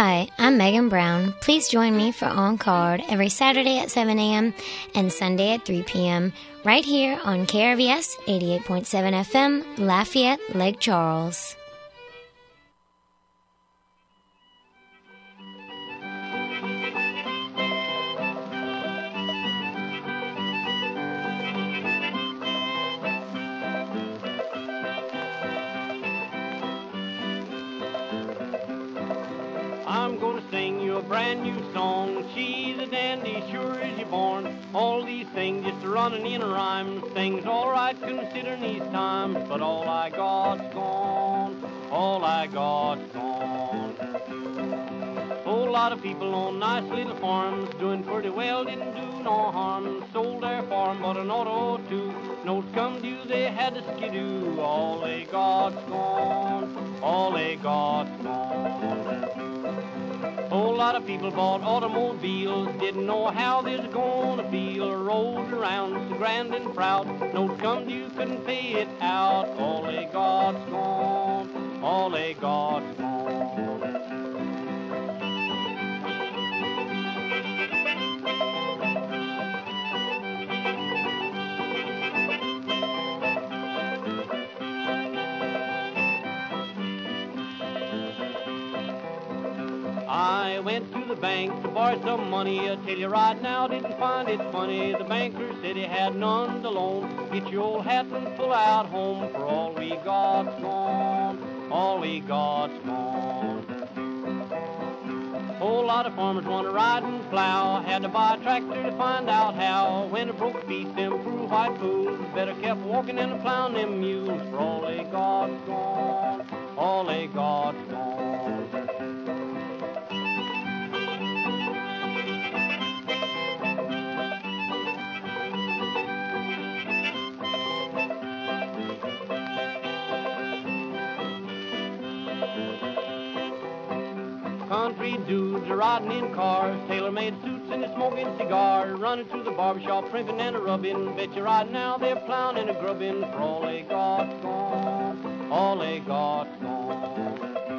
Hi, I'm Megan Brown. Please join me for On Card every Saturday at 7 a.m. and Sunday at 3 p.m. right here on KRVS 88.7 FM, Lafayette, Lake Charles. I'm gonna sing you a brand new song. She's a dandy, sure as you're born. All these things just running in a rhyme. Things all right considering these times, but all I got's gone. All I got's gone. Whole lot of people on nice little farms doing pretty well, didn't do no harm. Sold their farm, bought an auto too. Notes come due, they had to skidoo. All they got's gone. All they got's gone. Whole lot of people bought automobiles, didn't know how they was gonna feel. Rolled around so grand and proud, notes come due, couldn't pay it out. All they got's gone, all they got's gone. I went to the bank to borrow some money. I tell you right now, didn't find it funny. The banker said he had none to loan. Get your old hat and pull out home, for all we got's gone, all we got's gone. Whole lot of farmers want to ride and plow. Had to buy a tractor to find out how. When it broke feet, them poor white fools better kept walking and plowing them mules, for all they got's gone, all they got's gone. Country dudes are riding in cars, tailor-made suits and a smoking cigar, running to the barbershop, primping and a rubbing. Bet you right now they're plowing and a grubbing, for all they got's gone, all they got's gone.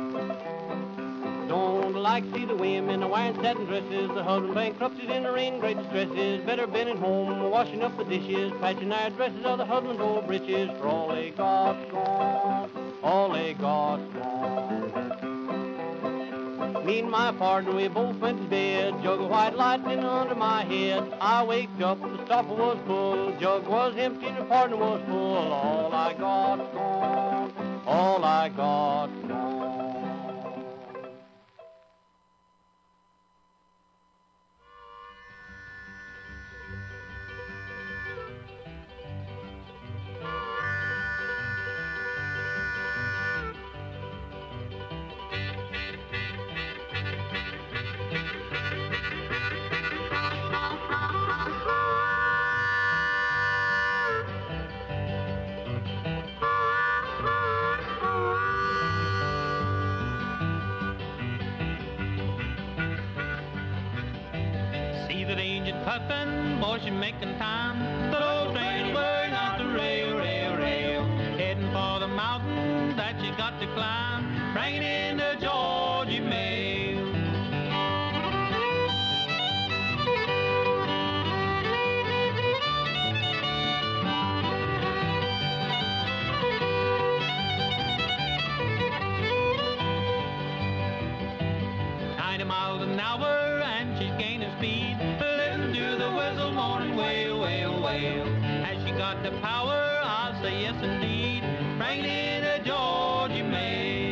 Don't like to see the women wearing satin dresses, the husband bankrupted in their in great distresses. Better been at home washing up the dishes, patching their dresses of the husband's old breeches, for all they got's gone, all they got's gone. Me and my partner, we both went to bed. Jug of white lightning under my head. I waked up, the stopper was full. Jug was empty, the partner was full. All I got's gone. All I got's gone. Puffin', boy, she making time. The old train burning out the rail, rail, rail. Heading for the mountain that you got to climb. Bringing in the Georgia mail. Miles an hour and she's gaining speed. Listen to the whistle morning wail, wail, wail. Has she got the power? I'll say yes indeed. Bring in a Georgia mail.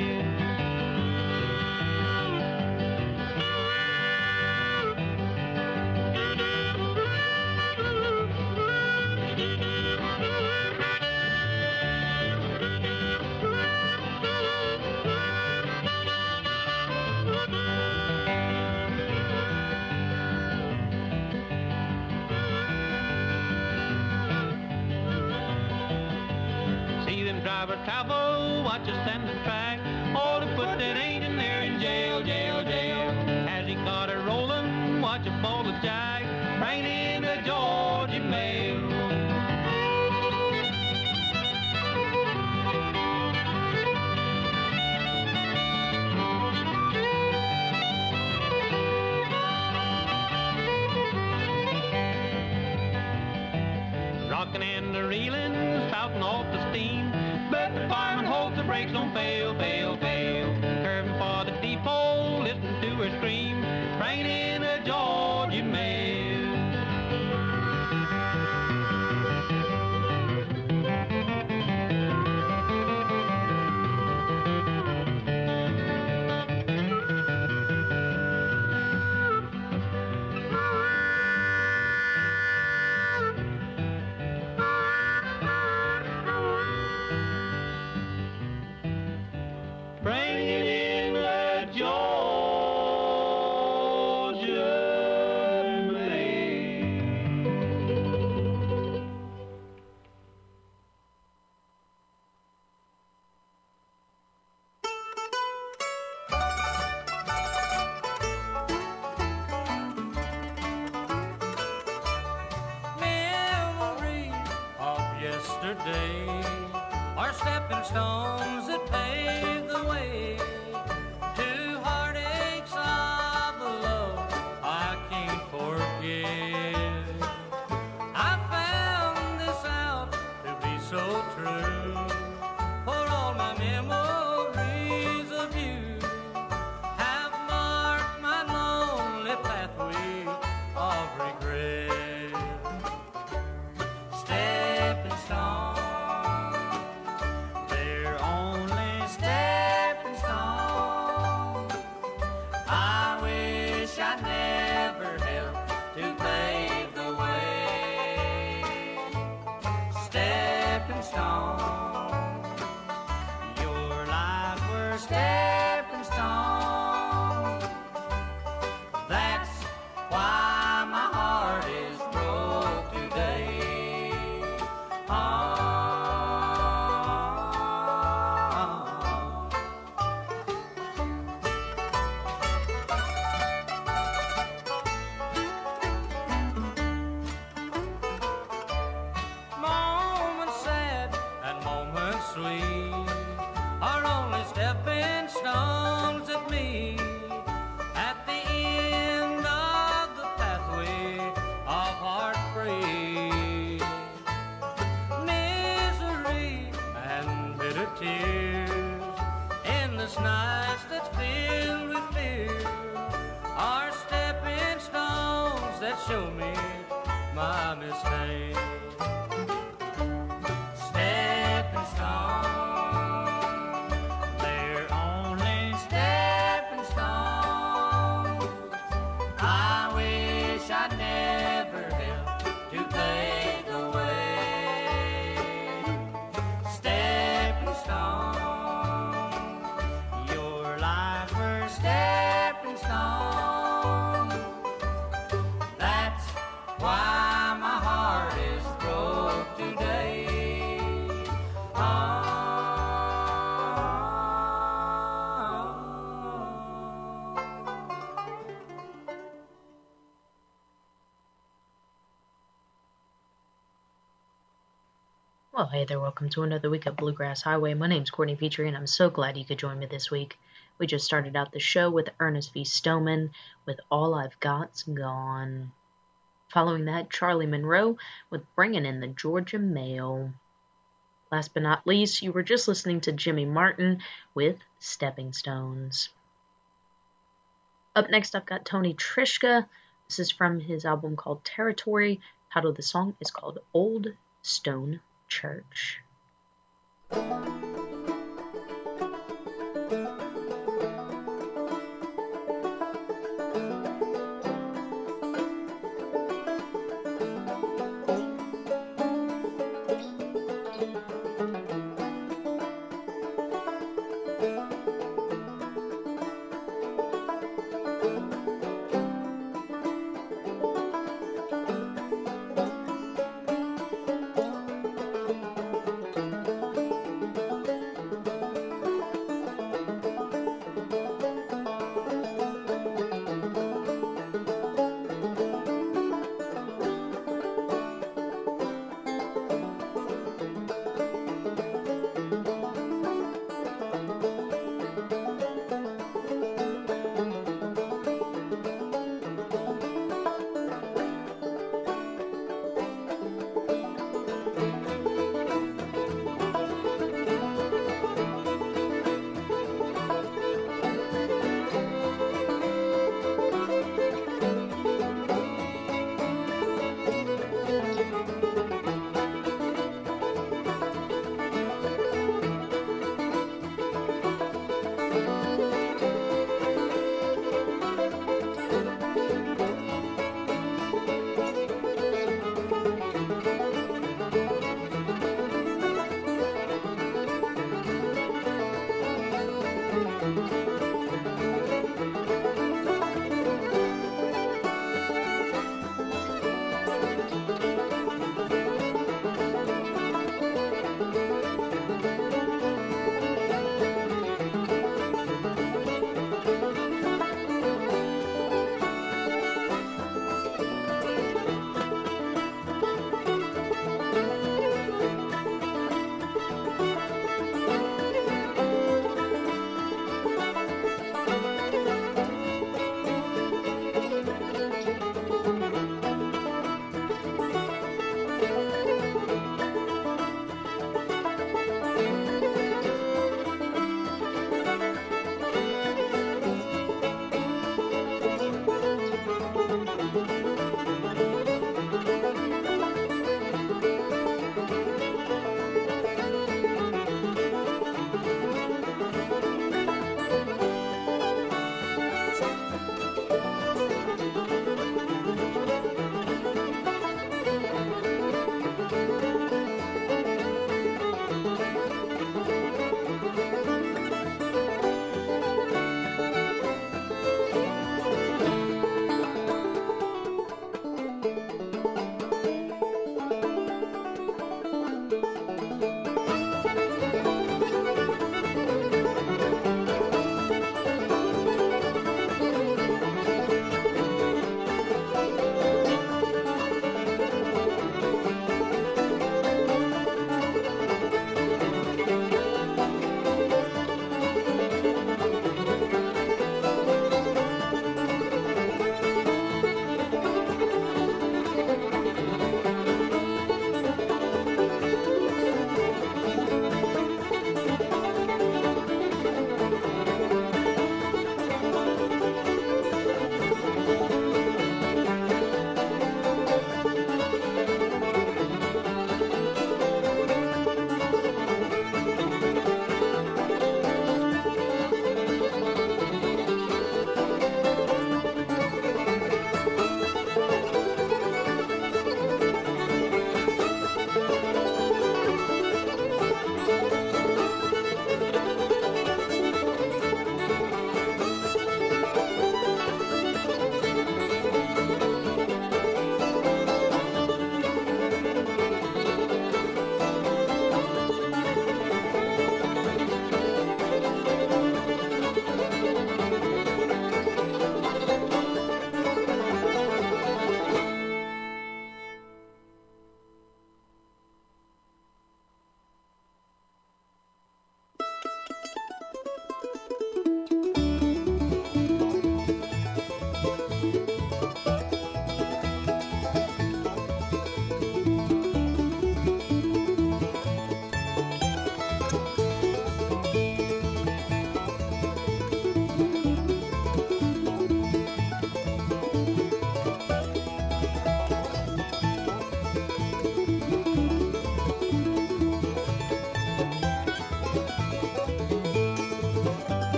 Driver travel, watch us stand the track. Oh, to put that engine there in jail, jail, jail. Has he got her rolling? Watch a bowl of jack. Bring in the Georgia mail. rocking and the reeling, spouting off the steam. But the fireman hopes the brakes don't fail, fail, fail. Curving for the depot, listen to her scream, bringing in a Georgia mail. Bringing in the Georgia mail. Memories of yesterday are stepping stones that pave the way to heartaches of a love I can't forget. I found this out to be so true, for all my memories of you have marked my lonely pathway of regret. Stepping stones, they're only stepping stones. I wish I never helped to pave the way. Stepping stones, your life were stepping stones. That's why my heart is broke today. Moments sad and moments sweet are only stepping stones at me. At the end of the pathway of heartbreak, misery and bitter tears in this night that's filled with fear are stepping stones that show me my mistake. Stepping stones, they're only stepping stones. I wish I never helped to pave the way. Stepping stones, your life were stepping stones. That's why my heart is broke today. Well, hey there, welcome to another week of Bluegrass Highway. My name's Courtney Petrie, and I'm so glad you could join me this week. We just started out the show with Ernest V. Stoneman with All I've Got's Gone. Following that, Charlie Monroe with Bringing in the Georgia Mail. Last but not least, you were just listening to Jimmy Martin with Stepping Stones. Up next, I've got Tony Trischka. This is from his album called Territory. The title of the song is called Old Stone Church.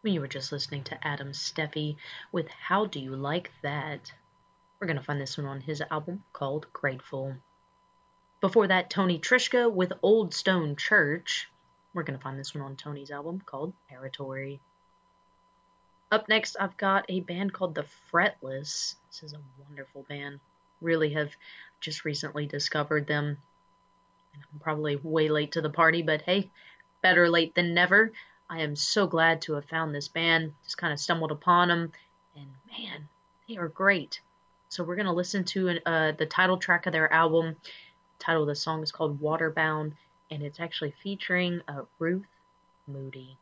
You were just listening to Adam Steffi with How Do You Like That? We're going to find this one on his album called Grateful. Before that, Tony Trischka with Old Stone Church. We're going to find this one on Tony's album called Territory. Up next, I've got a band called The Fretless. This is a wonderful band. Really have just recently discovered them. And I'm probably way late to the party, but hey, better late than never. I am so glad to have found this band. Just kind of stumbled upon them, and man, they are great. So we're going to listen to the title track of their album. The title of the song is called Waterbound, and it's actually featuring Ruth Moody.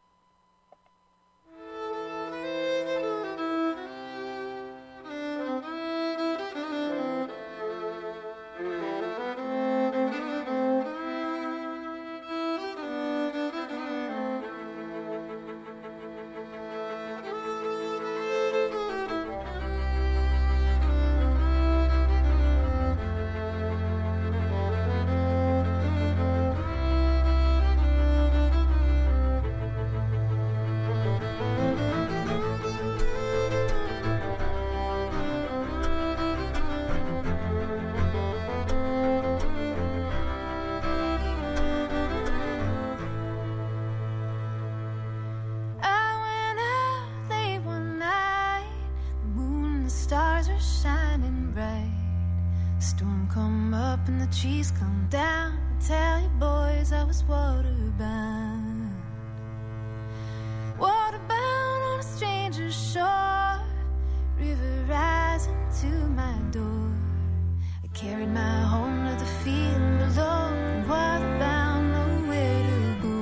Trees come down, tell you boys I was waterbound. Waterbound on a stranger's shore, river rising to my door. I carried my home to the field below, waterbound, nowhere to go.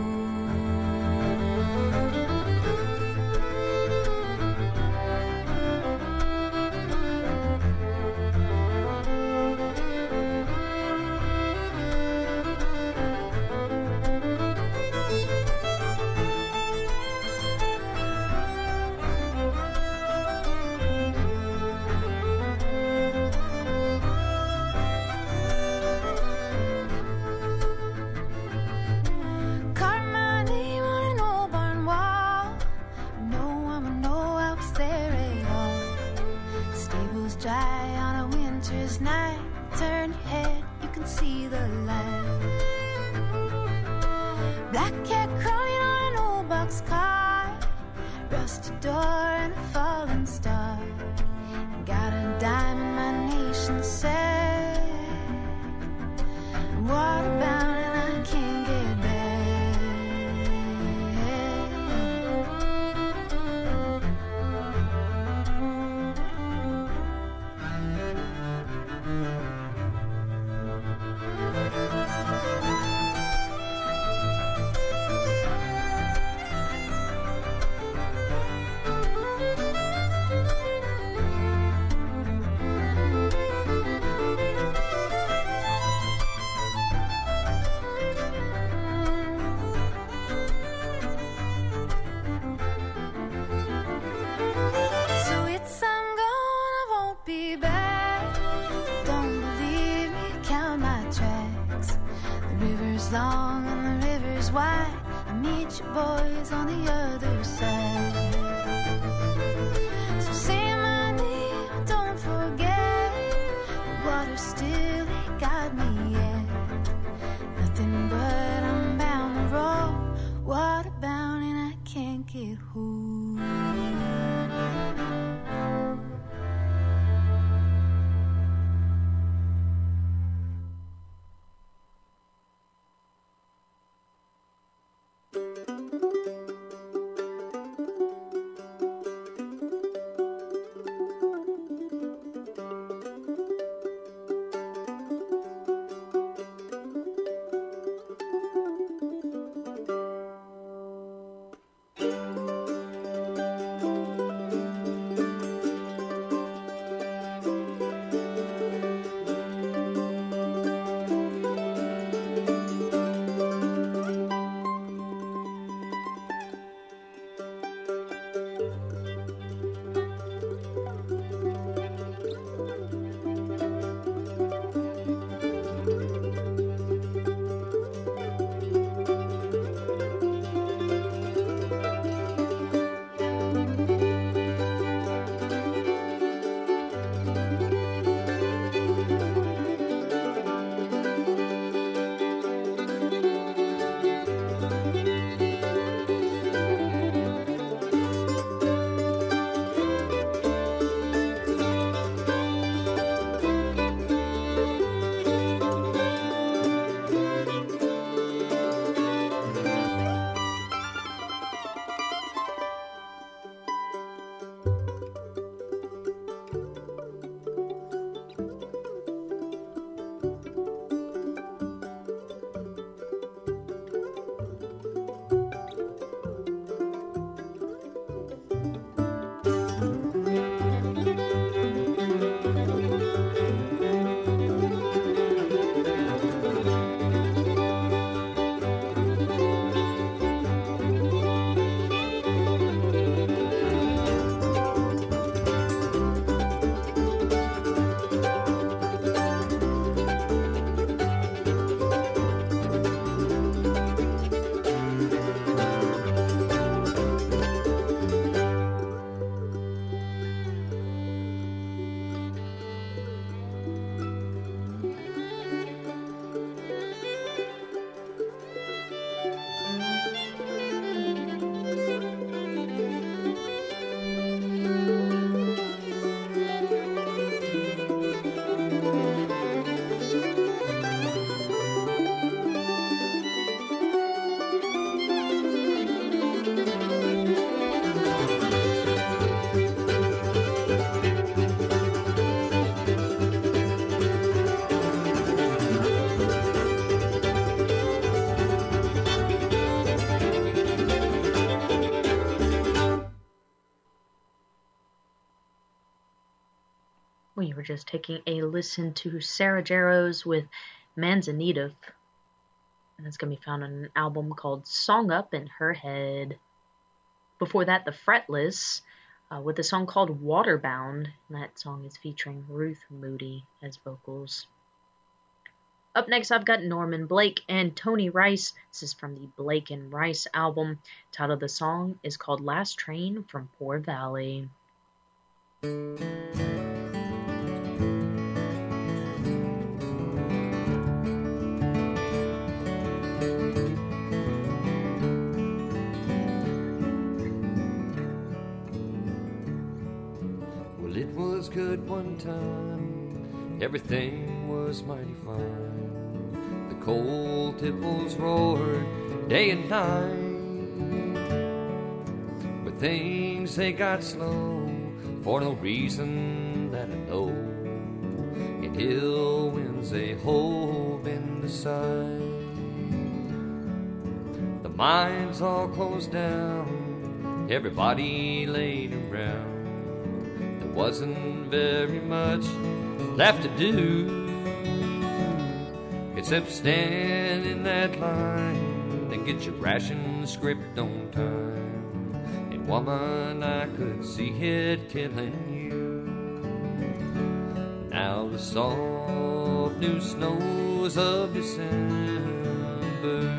We were just taking a listen to Sarah Jarosz with Manzanita, and it's going to be found on an album called Song Up in Her Head. Before that, The Fretless with a song called Waterbound, and that song is featuring Ruth Moody as vocals. Up next, I've got Norman Blake and Tony Rice. This is from the Blake and Rice album. The title of the song is called Last Train from Poor Valley. Well, it was good one time, everything was mighty fine. The cold tipples roared day and night, but things they got slow for no reason that I know. In hill winds they hove in the side. The mines all closed down, everybody laid around. There wasn't very much left to do except stand in that line and get your ration script on time. And woman, I could see it killing you. Now the soft new snows of December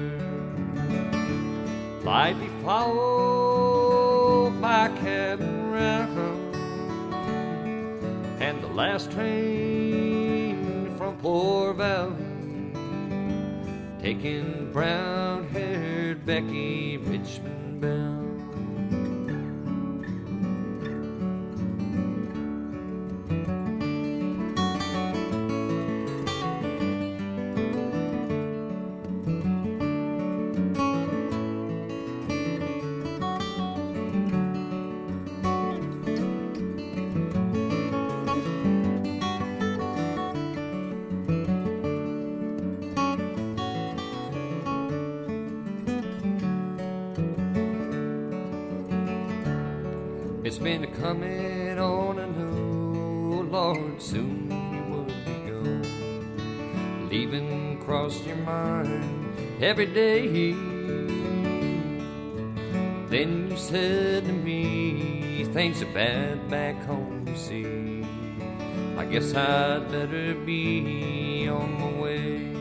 lightly followed my cabin round, and the last train from Poor Valley taking brown-haired Becky Richmond bound. It's been coming on, I know, Lord, soon you would be gone. Leaving crossed your mind every day. Then you said to me, things are bad back home, you see. I guess I'd better be on my way.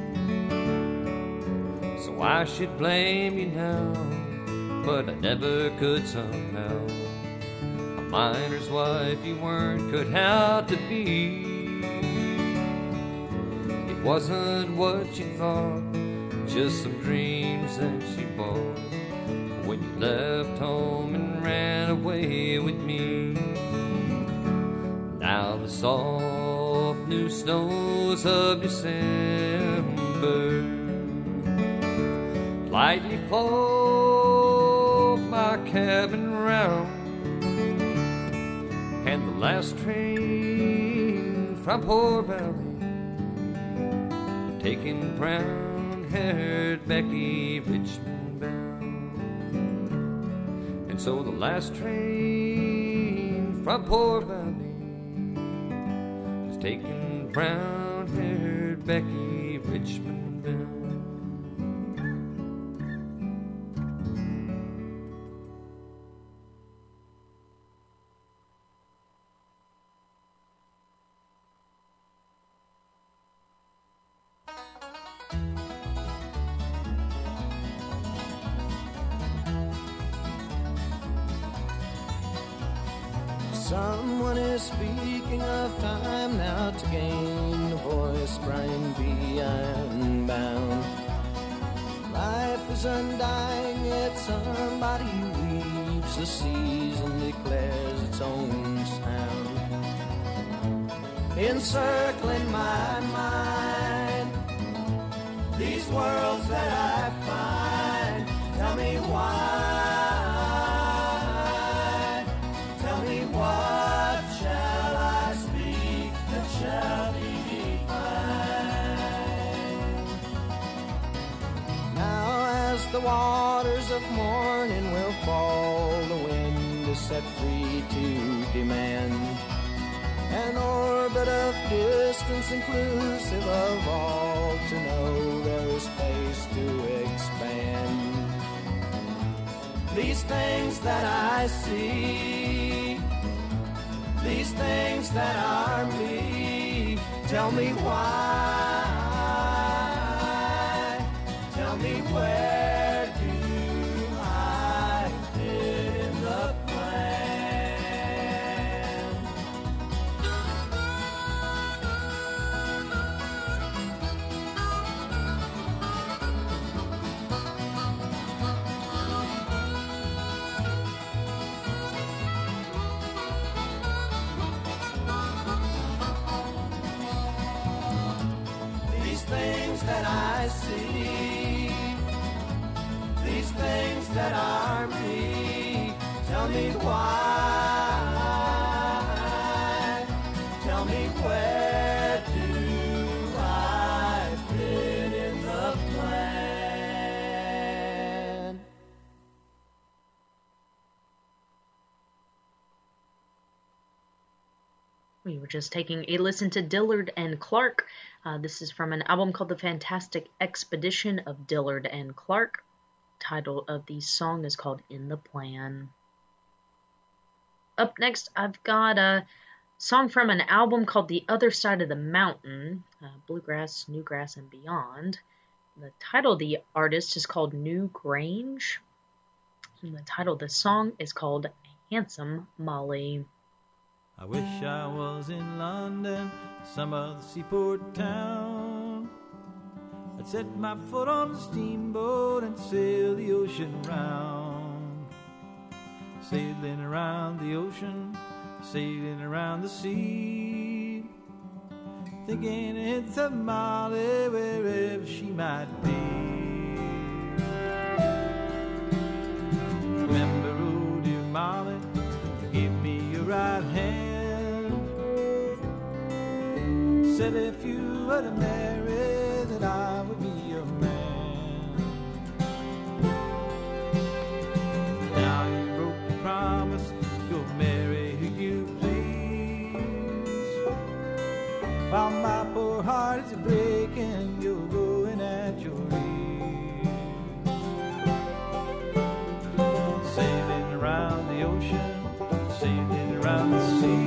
So I should blame you now, but I never could somehow. Miner's wife you weren't cut out to be. It wasn't what you thought, just some dreams that you bought when you left home and ran away with me. Now the soft new snows of December lightly fall my cabin round, and the last train from Poor Valley taking brown-haired Becky Richmond bound. And so the last train from Poor Valley is taking brown-haired Becky Richmond bound. Someone is speaking of time now to gain a voice, Brian B. Ironbound. Life is undying, yet somebody weaves the season, declares its own sound. Encircling my mind, these worlds that I find, tell me why. What shall I speak that shall be defined? Now as the waters of morning will fall, the wind is set free to demand. an orbit of distance inclusive of all, to know there is space to expand. These things that I see, these things that are me, tell me why, tell me where do I fit in the plan. These things that I see, these things that are me, tell me why, tell me where do I fit in the plan. We were just taking a listen to Dillard and Clark. This is from an album called The Fantastic Expedition of Dillard and Clark. Title of the song is called In the Plan. Up next, I've got a song from an album called The Other Side of the Mountain, Bluegrass, Newgrass, and Beyond. The title of the artist is called New Grange. And the title of the song is called Handsome Molly. I wish I was in London, some other seaport town. I'd set my foot on a steamboat and sail the ocean round. Sailing around the ocean, sailing around the sea, thinking it's a Molly wherever she might be. Remember, oh dear Molly, give me your right hand. Said if you were to marry, that I would be your man. Now you broke your promise, you'll marry who you please. While my poor heart is breaking, you're going at your ease. Sailing around the ocean, sailing around the sea,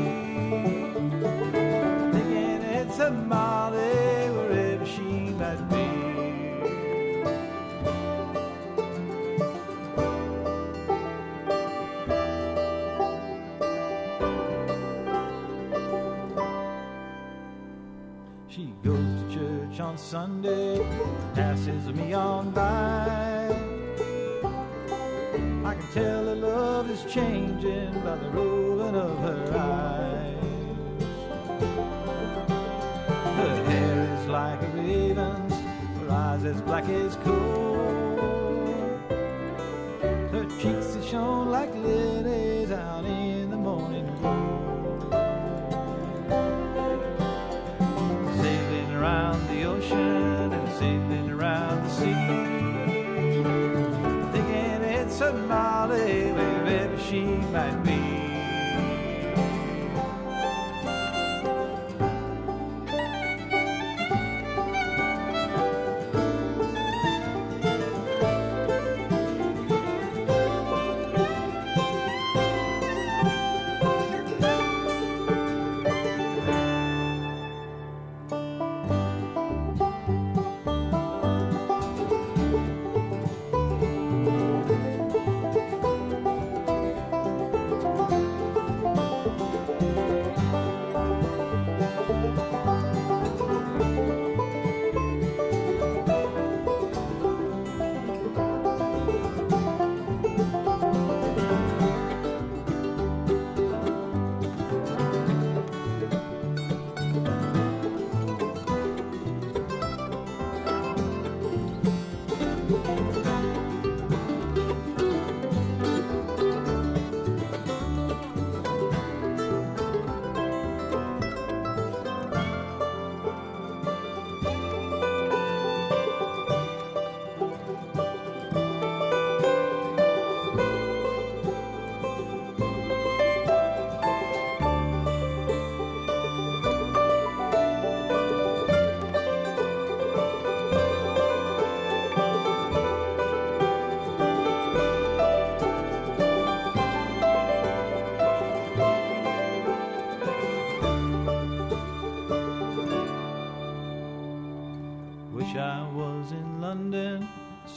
thinking it's a Molly wherever she might be. She goes to church on Sunday, passes me on by. I can tell her love is changing by the rolling of her eyes. Her hair is like a raven's, her eyes as black as coal. Her cheeks are shone like lilies out in the morning glow. Sailing around the ocean and sailing around the sea, thinking it's a Molly wherever she might be.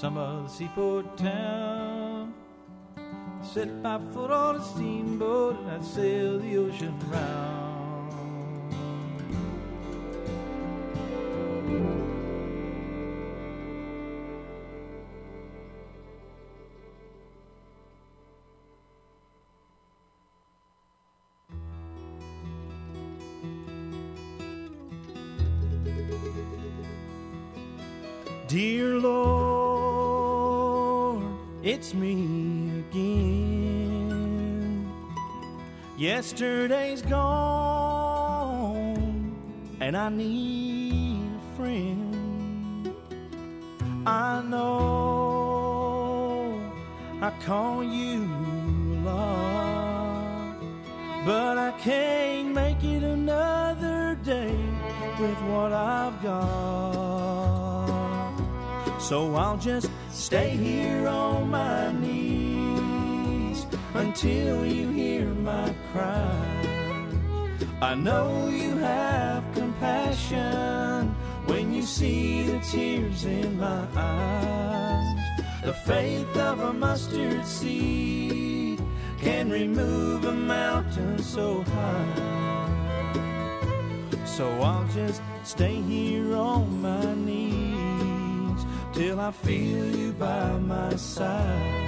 some other seaport town. Set my foot on a steamboat and I'd sail the ocean round. Dear Lord, it's me again. Yesterday's gone, and I need a friend. I know I call you a lot, but I can't make it another day with what I've got. So I'll just stay here on my knees until you hear my cries. I know you have compassion when you see the tears in my eyes. The faith of a mustard seed can remove a mountain so high. So I'll just stay here on my knees till I feel you by my side.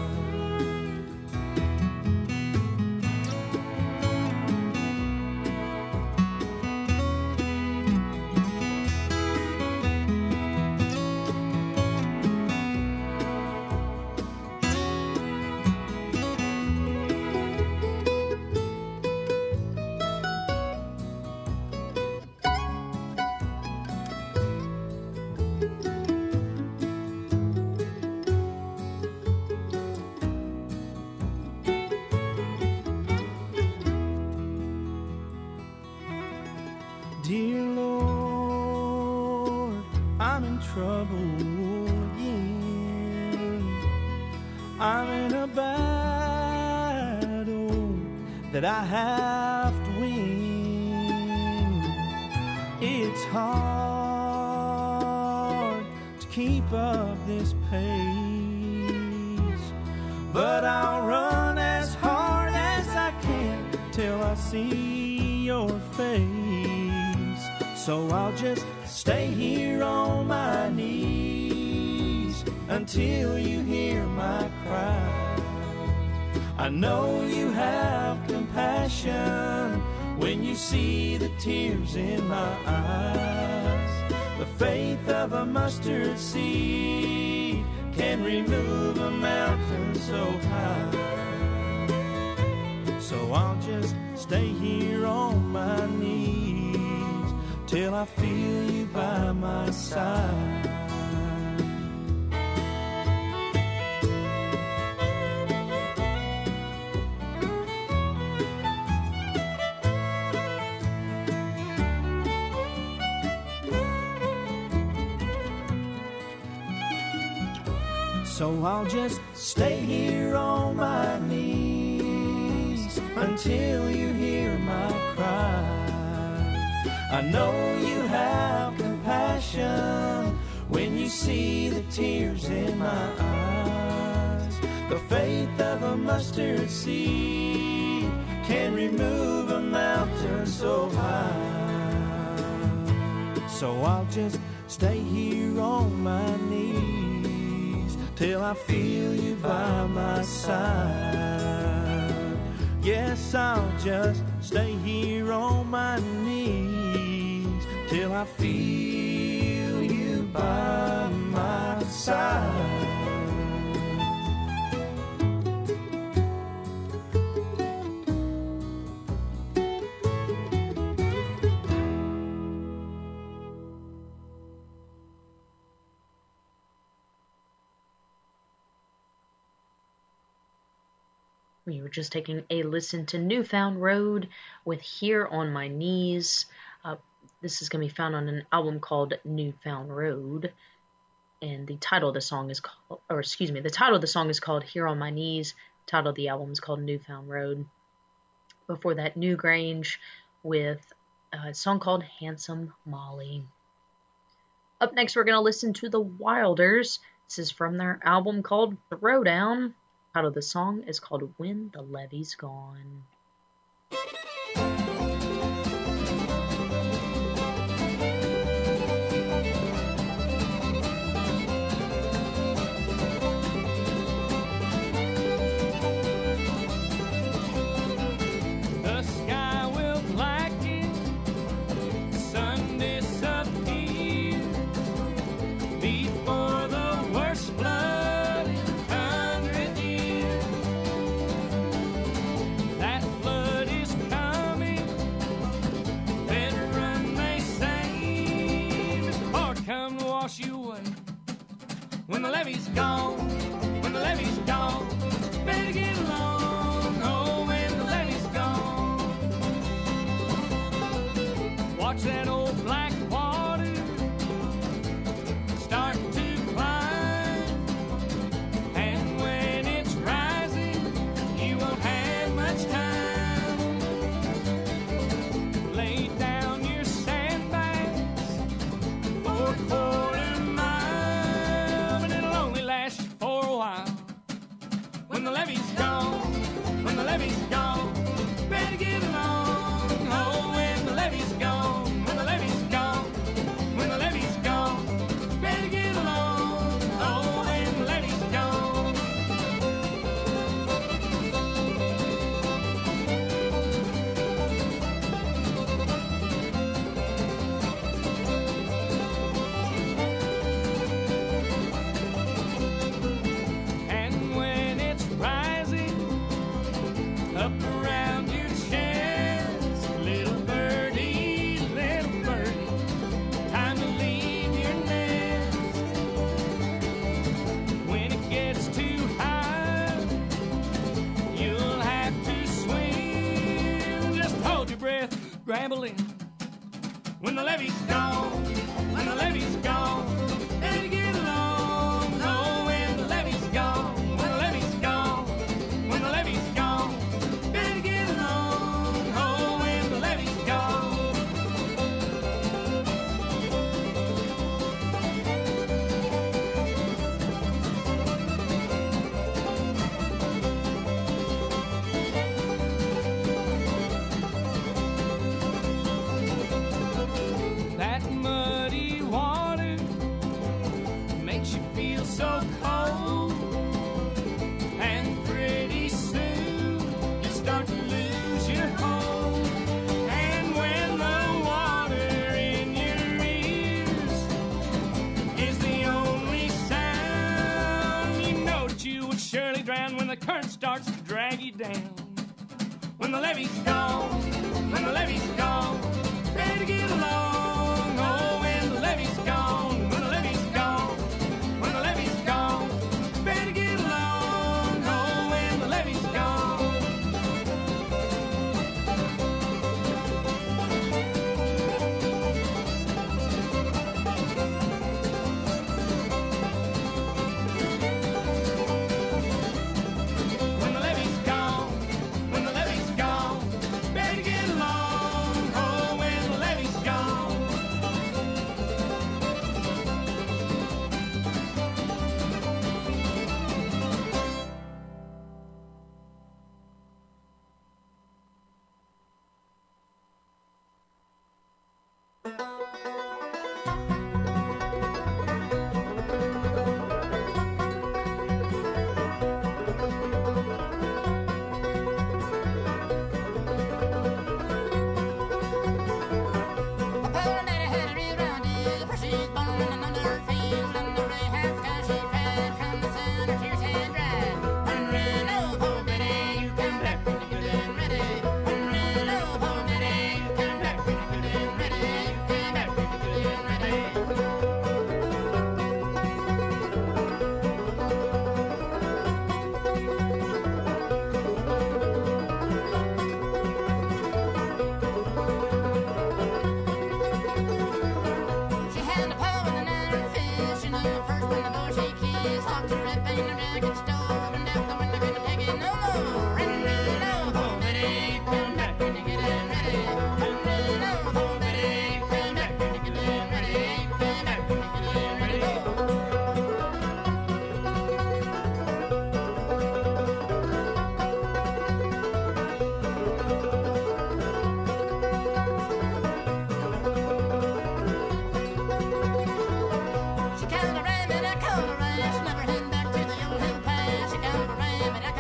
Dear Lord, I'm in trouble again. I'm in a battle that I have to win. It's hard to keep up this pace, but I'll run as hard as I can till I see your face. So I'll just stay here on my knees until you hear my cry. I know you have compassion when you see the tears in my eyes. The faith of a mustard seed can remove a mountain so high. So I'll just stay here on my knees till I feel you by my side. So I'll just stay here on my knees until you hear my cry. I know you have compassion when you see the tears in my eyes. The faith of a mustard seed can remove a mountain so high. So I'll just stay here on my knees till I feel you by my side. Yes, I'll just stay here on my knees till I feel you by my side. We were just taking a listen to New Found Road with Here on My Knees. This is going to be found on an album called New Found Road. And the title of the song is called, the title of the song is called Here on My Knees. The title of the album is called New Found Road. Before that, Newgrange with a song called Handsome Molly. Up next, we're going to listen to The Wilders. This is from their album called Throwdown. Title of the song is called When the Levee's Gone. The sky will blacken, sun disappear before the worst flood in 100 years. That flood is coming, better run, they say. Mr. Ford, come to wash you away. When the levee's gone, when the levee's gone, better get along. Oh, when the levee's gone. Watch that old black water start to climb, and when it's rising, you won't have much time. Lay down your sandbags for a quarter mile, but it'll only last you for a while. When the levee's gone, when the levee's gone, better get along. Oh, when the levee's gone, when the levee's gone, when the levee's gone, better get along. Oh, when the levee's gone. And when it's rising up around your chest, little birdie, time to leave your nest. When it gets too high, you'll have to swim. Just hold your breath, grab a limb. When the levee's gone, when the levee's gone, better get along. Oh, when the levee's gone, when the levee's gone, when the levee's gone, better get along. Oh, when the levee's gone. That muddy water makes you feel so cold, and pretty soon you start to lose your hold. And when the water in your ears is the only sound, you know that you would surely drown when the current starts to drag you down. When the levee's gone, when the levee's gone, better get along. Oh, when the levee's gone, when the levee's gone, when the levee's gone, better get along. Oh, when the levee's gone. When the levee's gone, when the levee's gone, better get along. Oh, when the levee's gone.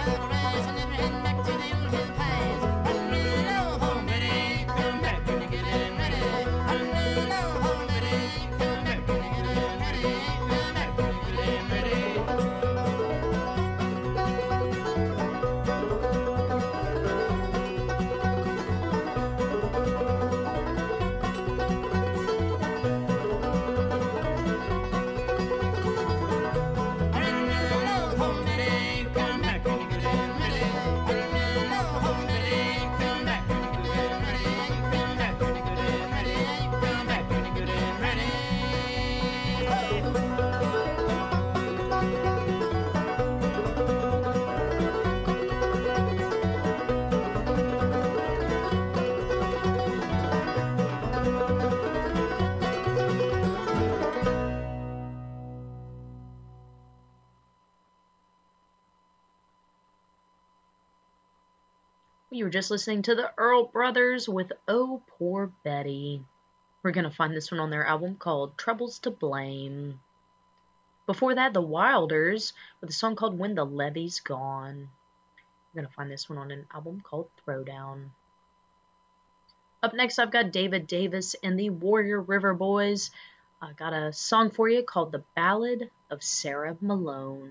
You were just listening to the Earl Brothers with Oh Poor Betty. We're going to find this one on their album called Troubles to Blame. Before that, the Wilders with a song called When the Levee's Gone. We're going to find this one on an album called Throwdown. Up next, I've got David Davis and the Warrior River Boys. I got a song for you called The Ballad of Sarah Malone.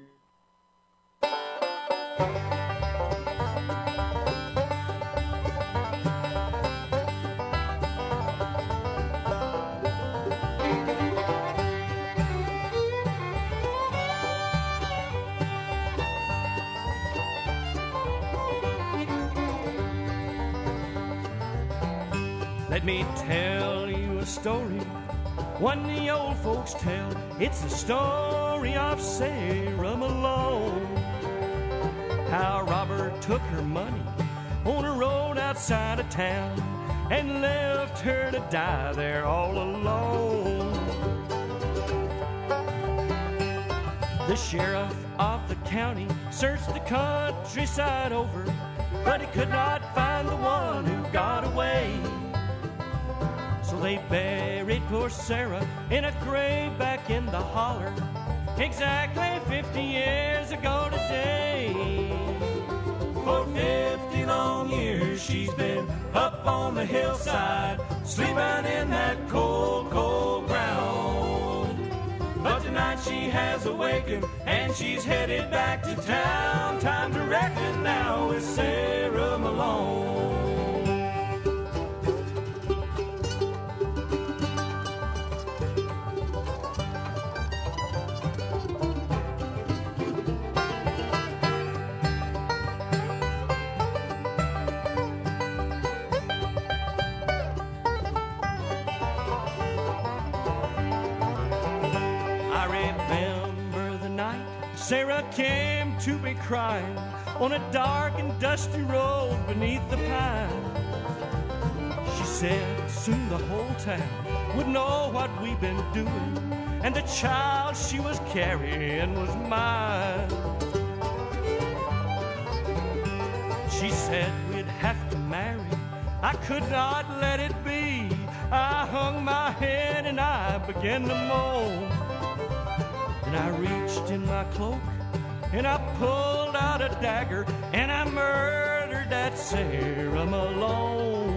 Let me tell you a story, one the old folks tell. It's the story of Sarah Malone. How Robert took her money on a road outside of town and left her to die there all alone. The sheriff of the county searched the countryside over, but he could not find the one who got away. So they buried poor Sarah in a grave back in the holler, exactly 50 years ago today. For 50 long years she's been up on the hillside, sleeping in that cold, cold ground. But tonight she has awakened and she's headed back to town. Time to reckon now with Sarah Malone. Sarah came to me crying on a dark and dusty road beneath the pine. She said soon the whole town would know what we've been doing, and the child she was carrying was mine. She said we'd have to marry, I could not let it be. I hung my head and I began to moan. And I reached in my cloak and I pulled out a dagger and I murdered that Sarah Malone.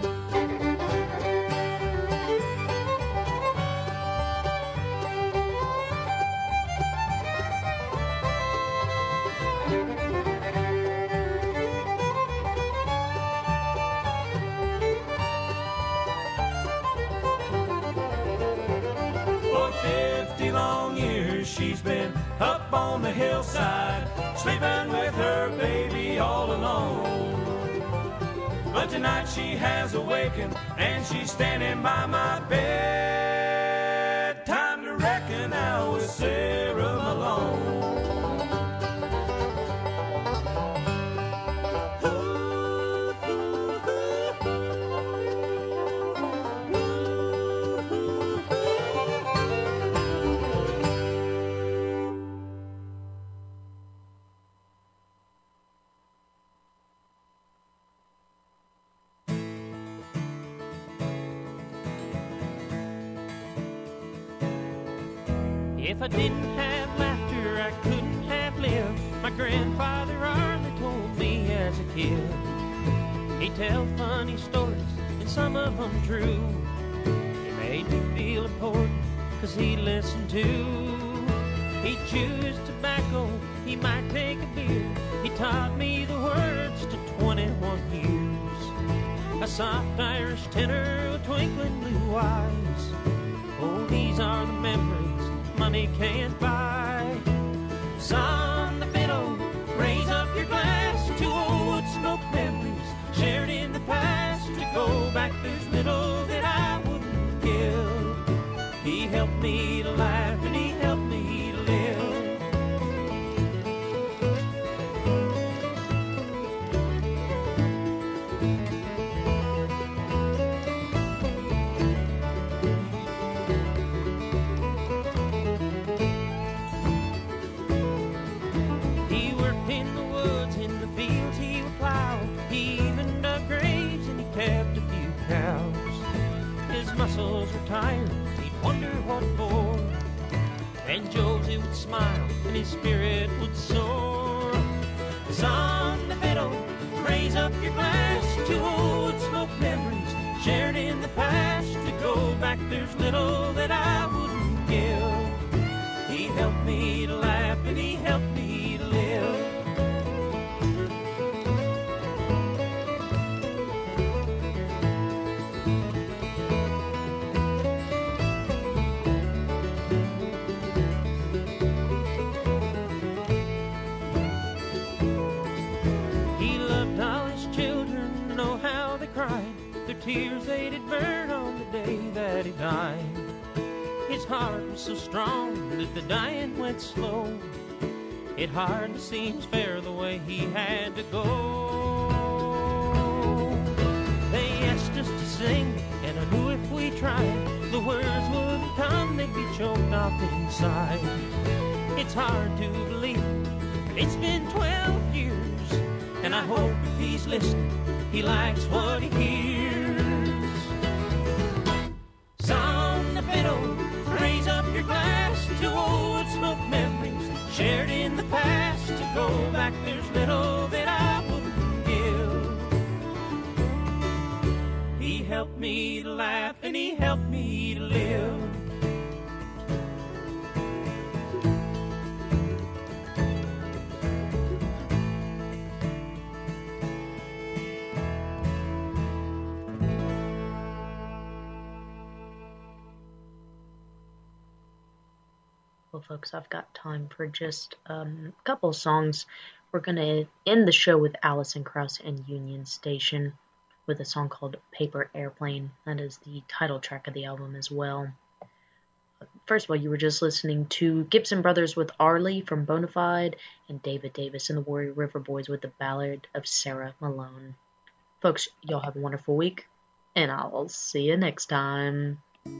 For 50 long years she's been up on the hillside, sleeping with her baby all alone. But tonight she has awakened and she's standing by my bed. Time to reckon now with Sarah Malone. If I didn't have laughter, I couldn't have lived. My grandfather Arthur kid. He tell funny stories, and some of them true. He made me feel important, 'cause he listened too. He chews tobacco, he might take a beer. He taught me the words to 21 years. A soft Irish tenor with twinkling blue eyes. Oh, these are the memories money can't buy. Son, the fiddle, raise up your glass to old smoke memories shared in the past. To go back, there's little that I wouldn't give. He helped me to laugh and he helped me to live. Muscles were tired, he'd wonder what for. And Josie would smile and his spirit would soar. Son, the fiddle, raise up your glass to old smoke memories shared in the past. To go back, there's little that I wouldn't give. He helped me to laugh and he helped me to live. Tears they did burn on the day that he died. His heart was so strong that the dying went slow. It hardly seems fair the way he had to go. They asked us to sing, and I knew if we tried, the words wouldn't come, they'd be choked off inside. It's hard to believe, but it's been 12 years, and I hope if he's listening, he likes what he hears. Son, the fiddle, raise up your glass to old smoke memories shared in the past. To go back, there's little that I wouldn't give. He helped me to laugh and he helped me to live. Well, folks, I've got time for just a couple songs. We're going to end the show with Alison Krauss and Union Station with a song called Paper Airplane. That is the title track of the album as well. First of all, you were just listening to Gibson Brothers with Arlie from Bonafide and David Davis and the Warrior River Boys with the Ballad of Sarah Malone. Folks, y'all have a wonderful week, and I'll see you next time.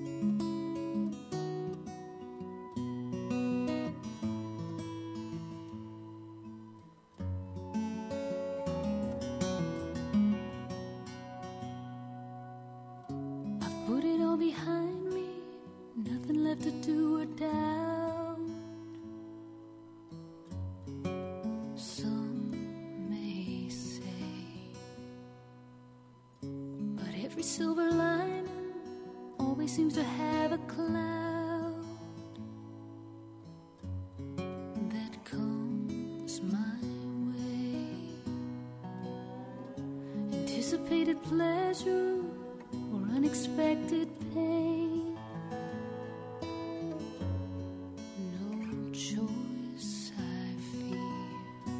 Silver lining always seems to have a cloud that comes my way. Anticipated pleasure or unexpected pain. No choice I fear.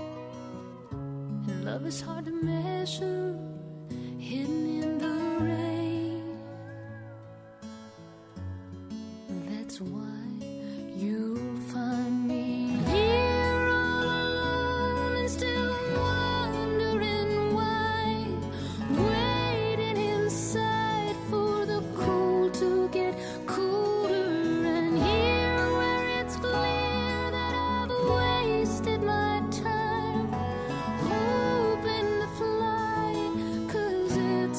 And love is hard to measure, hidden in the rain. That's why you'll find me here all alone and still wondering why, waiting inside for the cold to get colder. And here where it's clear that I've wasted my time hoping to fly, 'cause it's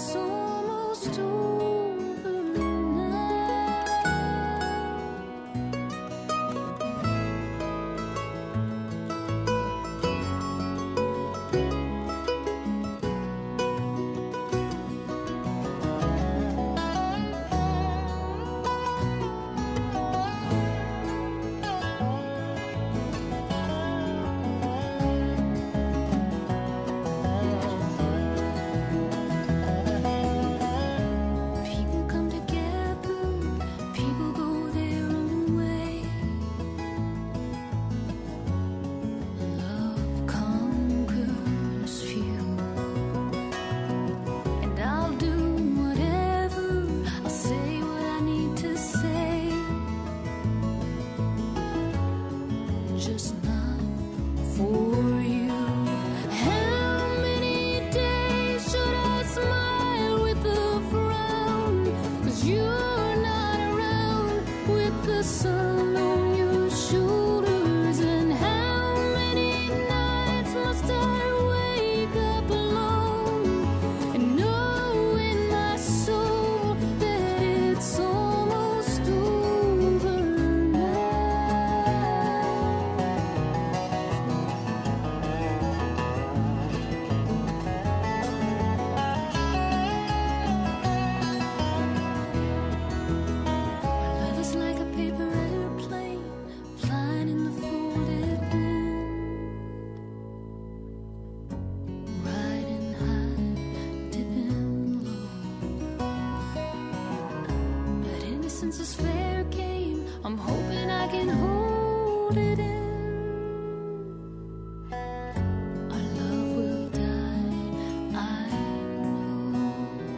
can hold it in. Our love will die, I know.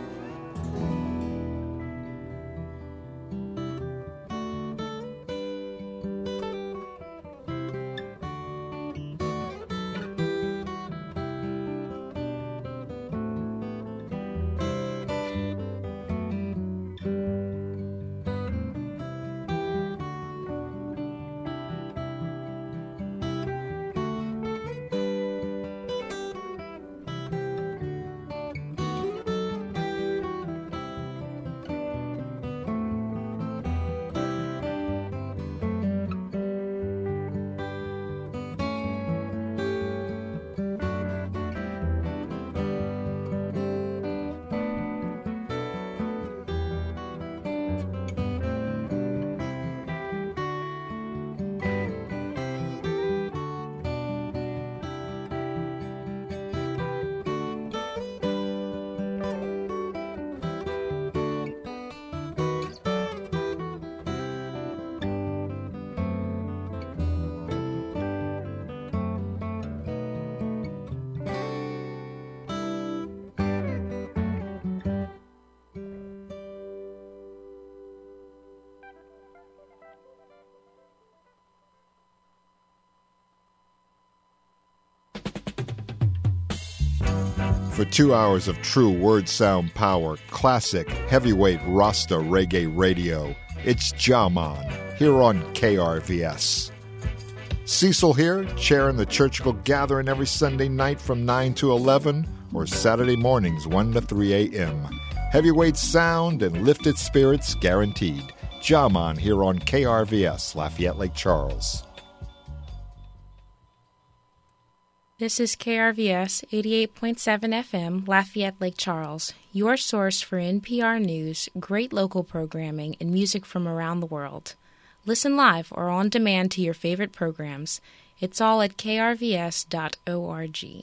For 2 hours of true word sound power, classic heavyweight Rasta reggae radio, it's Jaman here on KRVS. Cecil here, chairing the Churchical Gathering every Sunday night from 9 to 11 or Saturday mornings 1 to 3 a.m. Heavyweight sound and lifted spirits guaranteed. Jaman here on KRVS, Lafayette Lake Charles. This is KRVS 88.7 FM, Lafayette Lake Charles, your source for NPR news, great local programming, and music from around the world. Listen live or on demand to your favorite programs. It's all at krvs.org.